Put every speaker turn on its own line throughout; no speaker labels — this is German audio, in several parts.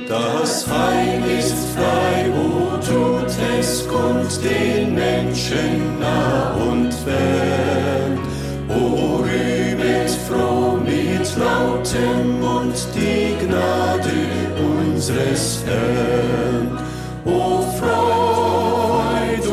Das Heil ist frei, wo tut es kund den Menschen nah und fern. O rühmet froh mit lautem Mund die Gnade unseres Herrn. O Freud,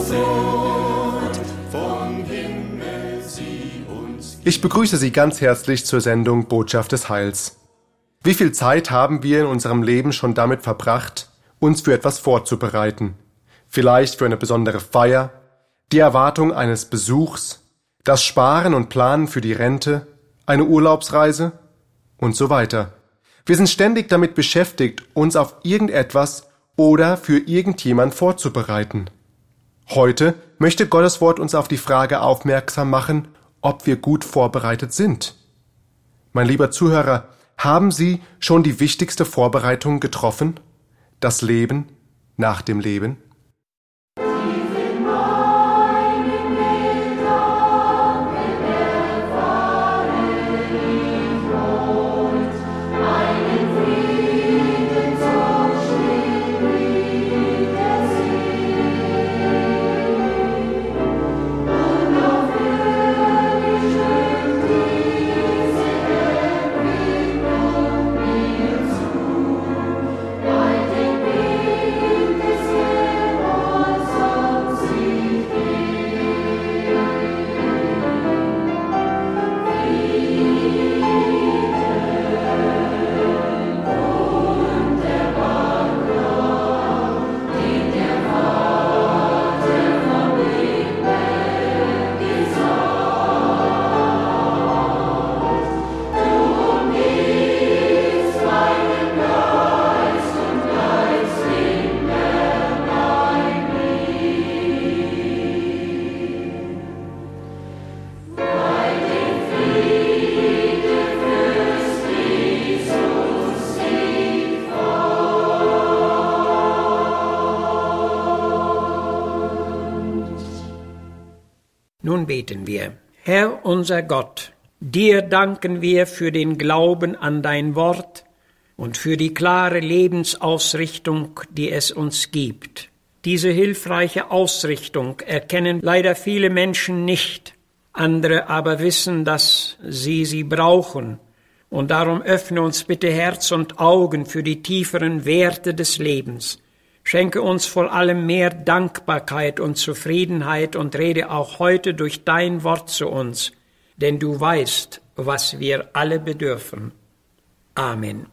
vom Himmel sie uns.
Ich begrüße Sie ganz herzlich zur Sendung Botschaft des Heils. Wie viel Zeit haben wir in unserem Leben schon damit verbracht, uns für etwas vorzubereiten? Vielleicht für eine besondere Feier, die Erwartung eines Besuchs, das Sparen und Planen für die Rente, eine Urlaubsreise und so weiter. Wir sind ständig damit beschäftigt, uns auf irgendetwas oder für irgendjemand vorzubereiten. Heute möchte Gottes Wort uns auf die Frage aufmerksam machen, ob wir gut vorbereitet sind. Mein lieber Zuhörer, haben Sie schon die wichtigste Vorbereitung getroffen? Das Leben nach dem Leben?
Nun beten wir. Herr unser Gott, dir danken wir für den Glauben an dein Wort und für die klare Lebensausrichtung, die es uns gibt. Diese hilfreiche Ausrichtung erkennen leider viele Menschen nicht, andere aber wissen, dass sie brauchen. Und darum öffne uns bitte Herz und Augen für die tieferen Werte des Lebens. Schenke uns vor allem mehr Dankbarkeit und Zufriedenheit und rede auch heute durch dein Wort zu uns, denn du weißt, was wir alle bedürfen. Amen.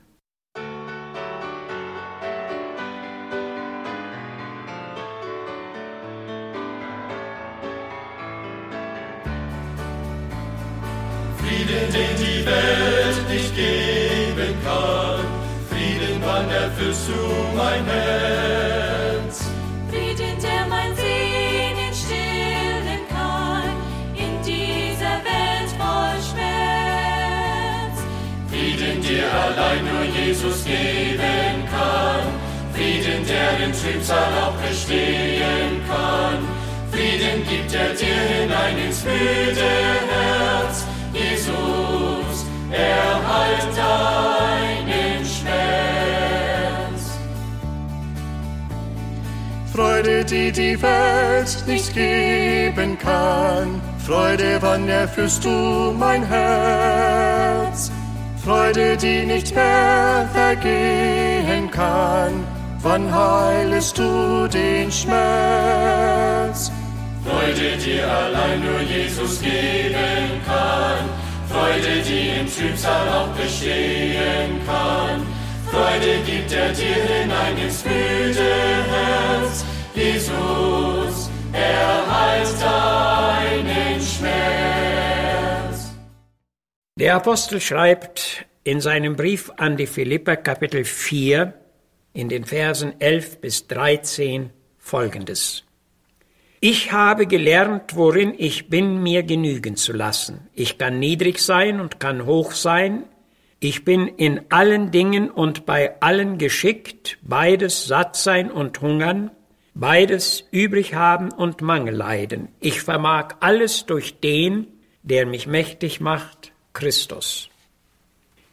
Frieden, den die Welt nicht geben kann, Frieden, wann erfüllst du mein Herz.
Frieden, der mein Sehnen stillen kann, in dieser Welt voll Schmerz.
Frieden, der allein nur Jesus geben kann, Frieden, der in Trübsal auch bestehen kann. Frieden gibt er dir hinein ins müde Herz, Jesus, erhalt deinen Schmerz.
Freude, die die Welt nicht geben kann, Freude, wann erfüllst du mein Herz. Freude, die nicht mehr vergehen kann, wann heilest du den Schmerz.
Freude, die allein nur Jesus geben kann, Freude, die im Trübsal auch bestehen kann. Freude gibt er dir hinein ins müde Herz, Jesus, erhalt deinen Schmerz.
Der Apostel schreibt in seinem Brief an die Philipper, Kapitel 4, in den Versen 11 bis 13 Folgendes. Ich habe gelernt, worin ich bin, mir genügen zu lassen. Ich kann niedrig sein und kann hoch sein. Ich bin in allen Dingen und bei allen geschickt, beides satt sein und hungern, beides übrig haben und Mangel leiden. Ich vermag alles durch den, der mich mächtig macht, Christus.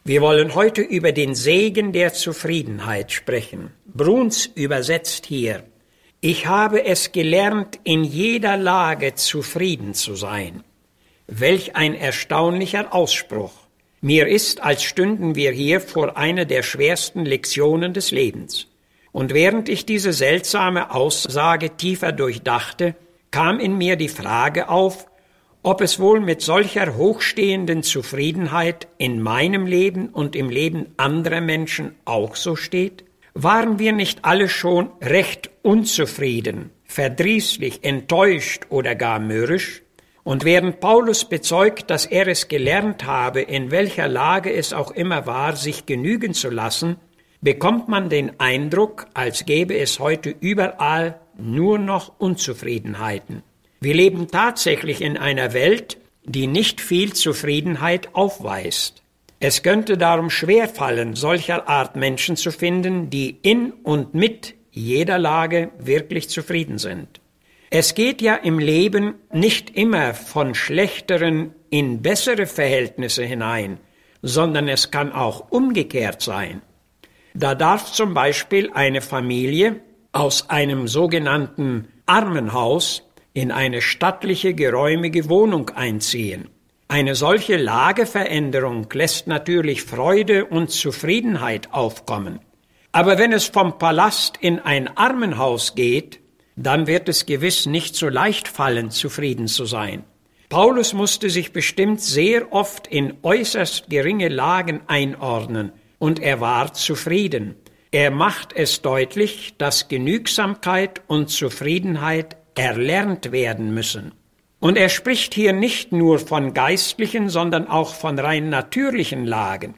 Wir wollen heute über den Segen der Zufriedenheit sprechen. Bruns übersetzt hier: Ich habe es gelernt, in jeder Lage zufrieden zu sein. Welch ein erstaunlicher Ausspruch. Mir ist, als stünden wir hier vor einer der schwersten Lektionen des Lebens. Und während ich diese seltsame Aussage tiefer durchdachte, kam in mir die Frage auf, ob es wohl mit solcher hochstehenden Zufriedenheit in meinem Leben und im Leben anderer Menschen auch so steht? Waren wir nicht alle schon recht unzufrieden, verdrießlich, enttäuscht oder gar mürrisch? Und während Paulus bezeugt, dass er es gelernt habe, in welcher Lage es auch immer war, sich genügen zu lassen, bekommt man den Eindruck, als gäbe es heute überall nur noch Unzufriedenheiten. Wir leben tatsächlich in einer Welt, die nicht viel Zufriedenheit aufweist. Es könnte darum schwerfallen, solcher Art Menschen zu finden, die in und mit jeder Lage wirklich zufrieden sind. Es geht ja im Leben nicht immer von schlechteren in bessere Verhältnisse hinein, sondern es kann auch umgekehrt sein. Da darf zum Beispiel eine Familie aus einem sogenannten Armenhaus in eine stattliche, geräumige Wohnung einziehen. Eine solche Lageveränderung lässt natürlich Freude und Zufriedenheit aufkommen. Aber wenn es vom Palast in ein Armenhaus geht, dann wird es gewiss nicht so leicht fallen, zufrieden zu sein. Paulus musste sich bestimmt sehr oft in äußerst geringe Lagen einordnen, und er war zufrieden. Er macht es deutlich, dass Genügsamkeit und Zufriedenheit erlernt werden müssen. Und er spricht hier nicht nur von geistlichen, sondern auch von rein natürlichen Lagen.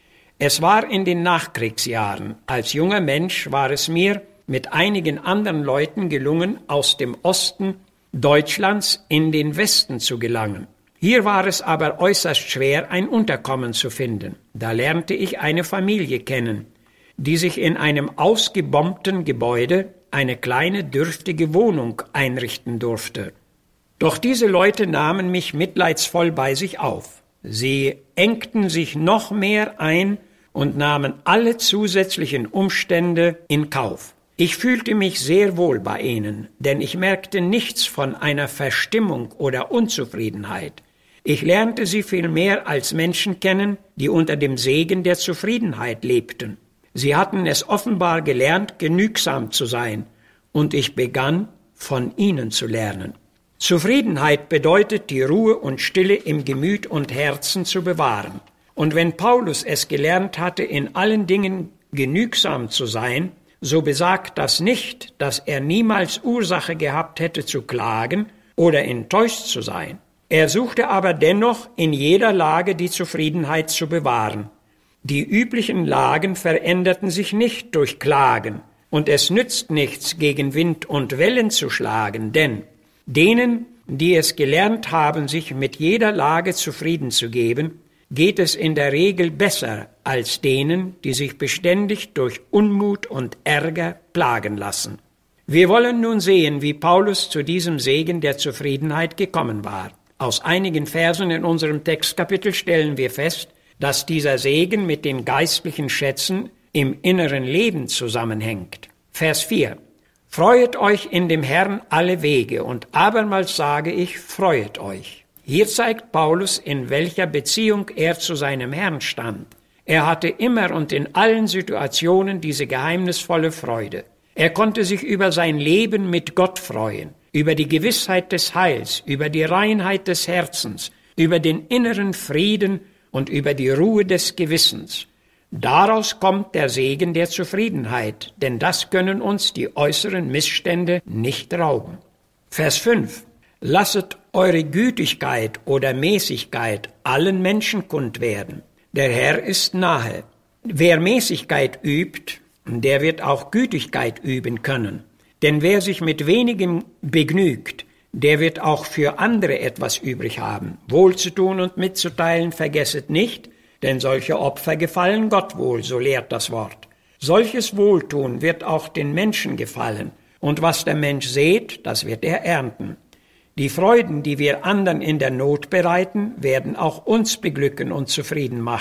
Es war in den Nachkriegsjahren. Als junger Mensch war es mir mit einigen anderen Leuten gelungen, aus dem Osten Deutschlands in den Westen zu gelangen. Hier war es aber äußerst schwer, ein Unterkommen zu finden. Da lernte ich eine Familie kennen, die sich in einem ausgebombten Gebäude eine kleine, dürftige Wohnung einrichten durfte. Doch diese Leute nahmen mich mitleidsvoll bei sich auf. Sie engten sich noch mehr ein und nahmen alle zusätzlichen Umstände in Kauf. Ich fühlte mich sehr wohl bei ihnen, denn ich merkte nichts von einer Verstimmung oder Unzufriedenheit. Ich lernte sie vielmehr als Menschen kennen, die unter dem Segen der Zufriedenheit lebten. Sie hatten es offenbar gelernt, genügsam zu sein, und ich begann, von ihnen zu lernen. Zufriedenheit bedeutet, die Ruhe und Stille im Gemüt und Herzen zu bewahren. Und wenn Paulus es gelernt hatte, in allen Dingen genügsam zu sein, so besagt das nicht, dass er niemals Ursache gehabt hätte zu klagen oder enttäuscht zu sein. Er suchte aber dennoch in jeder Lage die Zufriedenheit zu bewahren. Die üblichen Lagen veränderten sich nicht durch Klagen, und es nützt nichts, gegen Wind und Wellen zu schlagen, denn denen, die es gelernt haben, sich mit jeder Lage zufrieden zu geben, geht es in der Regel besser als denen, die sich beständig durch Unmut und Ärger plagen lassen. Wir wollen nun sehen, wie Paulus zu diesem Segen der Zufriedenheit gekommen war. Aus einigen Versen in unserem Textkapitel stellen wir fest, dass dieser Segen mit den geistlichen Schätzen im inneren Leben zusammenhängt. Vers 4: Freuet euch in dem Herrn alle Wege, und abermals sage ich, freuet euch. Hier zeigt Paulus, in welcher Beziehung er zu seinem Herrn stand. Er hatte immer und in allen Situationen diese geheimnisvolle Freude. Er konnte sich über sein Leben mit Gott freuen, über die Gewissheit des Heils, über die Reinheit des Herzens, über den inneren Frieden und über die Ruhe des Gewissens. Daraus kommt der Segen der Zufriedenheit, denn das können uns die äußeren Missstände nicht rauben. Vers 5: Lasset eure Gütigkeit oder Mäßigkeit allen Menschen kund werden. Der Herr ist nahe. Wer Mäßigkeit übt, der wird auch Gütigkeit üben können. Denn wer sich mit wenigem begnügt, der wird auch für andere etwas übrig haben. Wohlzutun und mitzuteilen vergesset nicht, denn solche Opfer gefallen Gott wohl, so lehrt das Wort. Solches Wohltun wird auch den Menschen gefallen, und was der Mensch sät, das wird er ernten. Die Freuden, die wir anderen in der Not bereiten, werden auch uns beglücken und zufrieden machen.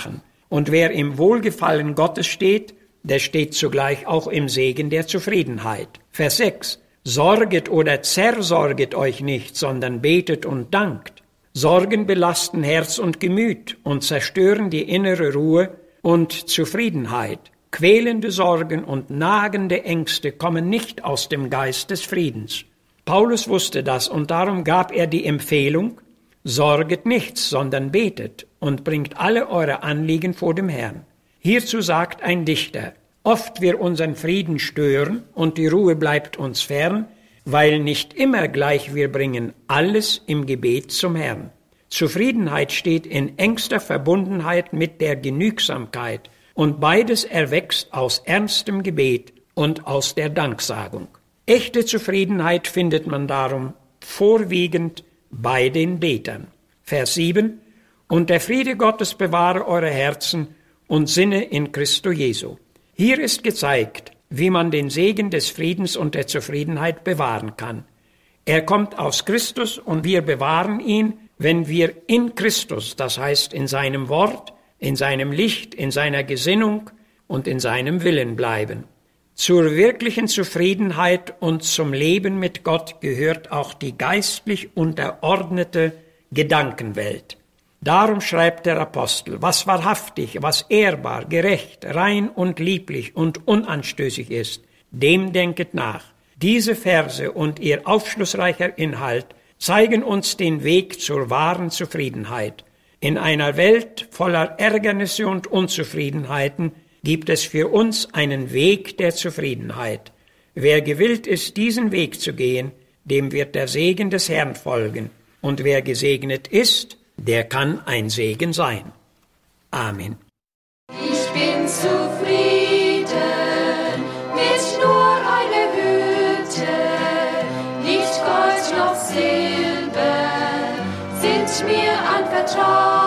Und wer im Wohlgefallen Gottes steht, der steht zugleich auch im Segen der Zufriedenheit. Vers 6. Sorget oder zersorget euch nicht, sondern betet und dankt. Sorgen belasten Herz und Gemüt und zerstören die innere Ruhe und Zufriedenheit. Quälende Sorgen und nagende Ängste kommen nicht aus dem Geist des Friedens. Paulus wusste das und darum gab er die Empfehlung, sorget nichts, sondern betet und bringt alle eure Anliegen vor dem Herrn. Hierzu sagt ein Dichter, oft wir unseren Frieden stören und die Ruhe bleibt uns fern, weil nicht immer gleich wir bringen alles im Gebet zum Herrn. Zufriedenheit steht in engster Verbundenheit mit der Genügsamkeit und beides erwächst aus ernstem Gebet und aus der Danksagung. Echte Zufriedenheit findet man darum vorwiegend bei den Betern. Vers 7. Und der Friede Gottes bewahre eure Herzen und Sinne in Christo Jesu. Hier ist gezeigt, wie man den Segen des Friedens und der Zufriedenheit bewahren kann. Er kommt aus Christus und wir bewahren ihn, wenn wir in Christus, das heißt in seinem Wort, in seinem Licht, in seiner Gesinnung und in seinem Willen bleiben. Zur wirklichen Zufriedenheit und zum Leben mit Gott gehört auch die geistlich unterordnete Gedankenwelt. Darum schreibt der Apostel, was wahrhaftig, was ehrbar, gerecht, rein und lieblich und unanstößig ist, dem denket nach. Diese Verse und ihr aufschlussreicher Inhalt zeigen uns den Weg zur wahren Zufriedenheit. In einer Welt voller Ärgernisse und Unzufriedenheiten gibt es für uns einen Weg der Zufriedenheit. Wer gewillt ist, diesen Weg zu gehen, dem wird der Segen des Herrn folgen. Und wer gesegnet ist, der kann ein Segen sein. Amen.
Ich bin zufrieden mit nur einer Hütte, nicht Gold noch Silber sind mir anvertraut.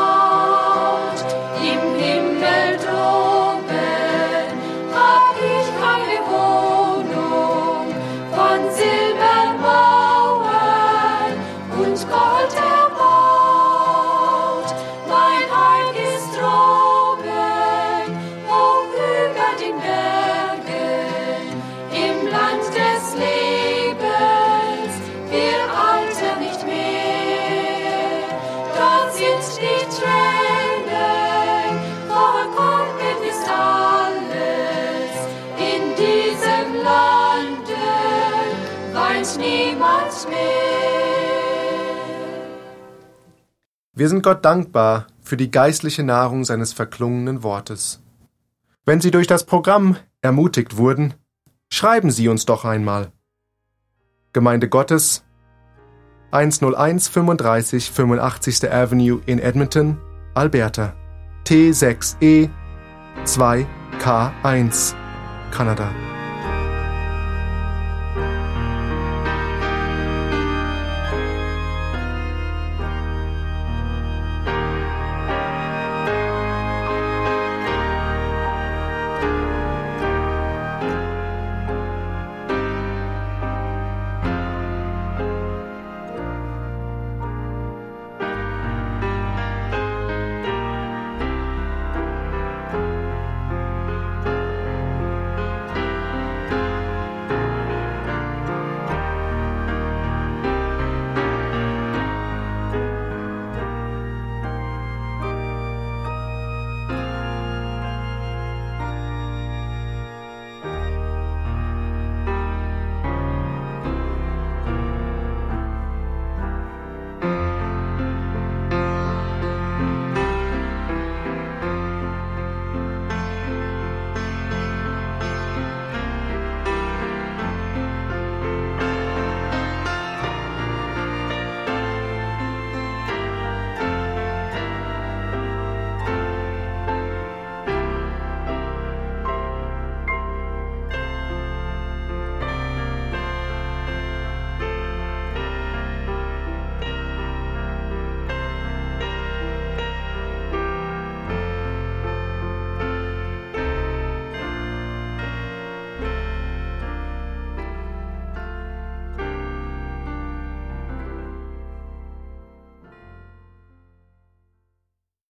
Im Himmel droben hab ich keine Wohnung von Silbermauern und Gold erbaut. Mein Heim ist droben, hoch über den Bergen, im Land des Lebens, wir altern nicht mehr. Dort sind die Tränen, vollkommen ist alles. In diesem Lande weint niemand mehr.
Wir sind Gott dankbar für die geistliche Nahrung seines verklungenen Wortes. Wenn Sie durch das Programm ermutigt wurden, schreiben Sie uns doch einmal. Gemeinde Gottes, 10135 85. Avenue in Edmonton, Alberta, T6E 2K1, Kanada.